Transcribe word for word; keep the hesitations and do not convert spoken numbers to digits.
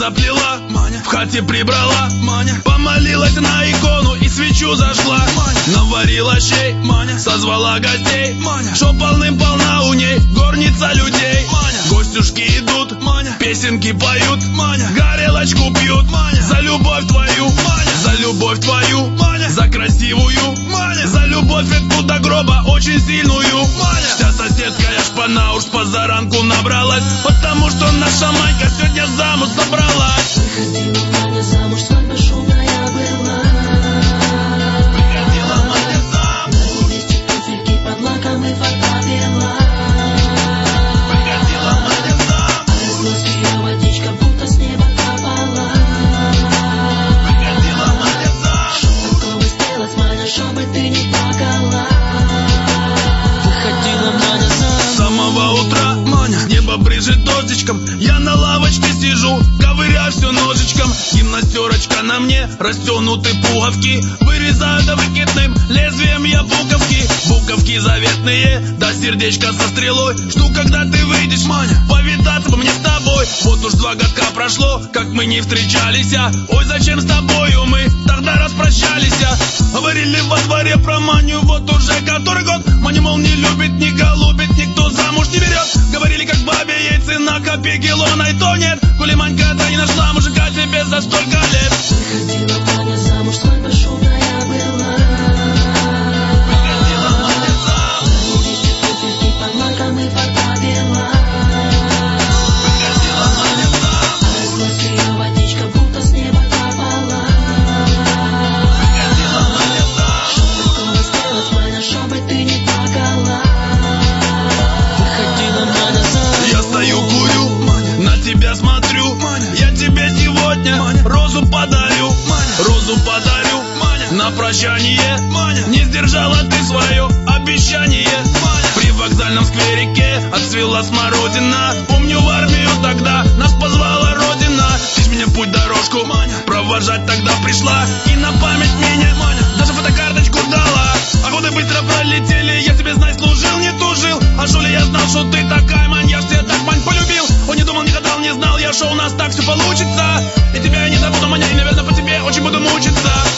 заплела, Маня, в хате прибрала, Маня, помолилась на икону и свечу зажгла, Маня, наварила щей, Маня, созвала гостей, Маня, шо полным-полна у ней горница людей, Маня, гостюшки идут, Маня, песенки поют, Маня, горелочку пьют, Маня, за любовь твою, Маня, за любовь твою, Маня, за красивую, Маня, за любовь эту до гроба очень сильную, Маня. Вся соседская шпана уж позаранку набралась, потому что наша Майка сегодня замуж собралась. Выходила Маня замуж, свадьба шумная была. Выходила Маня замуж, на невесте туфельки под лаком и фата пела. выходила Маня замуж, А разлилась ее водичка, будто с неба капала. выходила Маня замуж, Шо такого сделать, Маня, чтобы ты не плакала? Выходила Маня замуж. с самого утра, Маня, небо брызжет дождичком, я на лавочке сижу, ковыряю все ножичком, гимнастерочка на мне, растянуты пуговки, вырезаю до выкидным лезвием я буковки, буковки заветные, да сердечко со стрелой, жду, когда ты выйдешь, Маня, повидаться бы мне с тобой. Вот уж два годка прошло, как мы не встречались, а ой, зачем с тобою мы тогда распрощались, а? Говорили во дворе про Маню, вот уже который год, Маня, мол, не любит, не голубит, никто замуж не берет. Говорили, как бабе ей цена копейки лона, и то нет, коли Манька-то не нашла мужика тебе за столько лет. Выходила Маня замуж, свадьба шумная была. Выходила Маня замуж, На невесте туфельки под лаком и фата пела. выходила Маня замуж, А разлилась ее водичка, будто с неба капала. выходила Маня замуж, Шо такого сделать, Маня, чтобы ты не плакала? Выходила Маня замуж. я стою, курю, Маня, на тебя смотрю, Маня, я тебе сегодня, Маня, розу подарю, Маня, розу подарю, Маня, на прощание, Маня, не сдержала ты свое обещание, Маня, при вокзальном скверике отцвела смородина, помню, в армию тогда нас позвала родина, ты ж меня путь дорожку, Маня, провожать тогда пришла, и на память меня, Маня, даже фотокарточку дала, а годы быстро пролетели, я тебе, знай, служил, не тужил, а шо ли я знал, что ты такая, Мань, я ж тебя так, Мань, полюбил, он не думал, не гадал, не знал, я шо у нас так все получится, и тебя я не забуду, Маня, и, наверное, по тебе очень буду мучиться.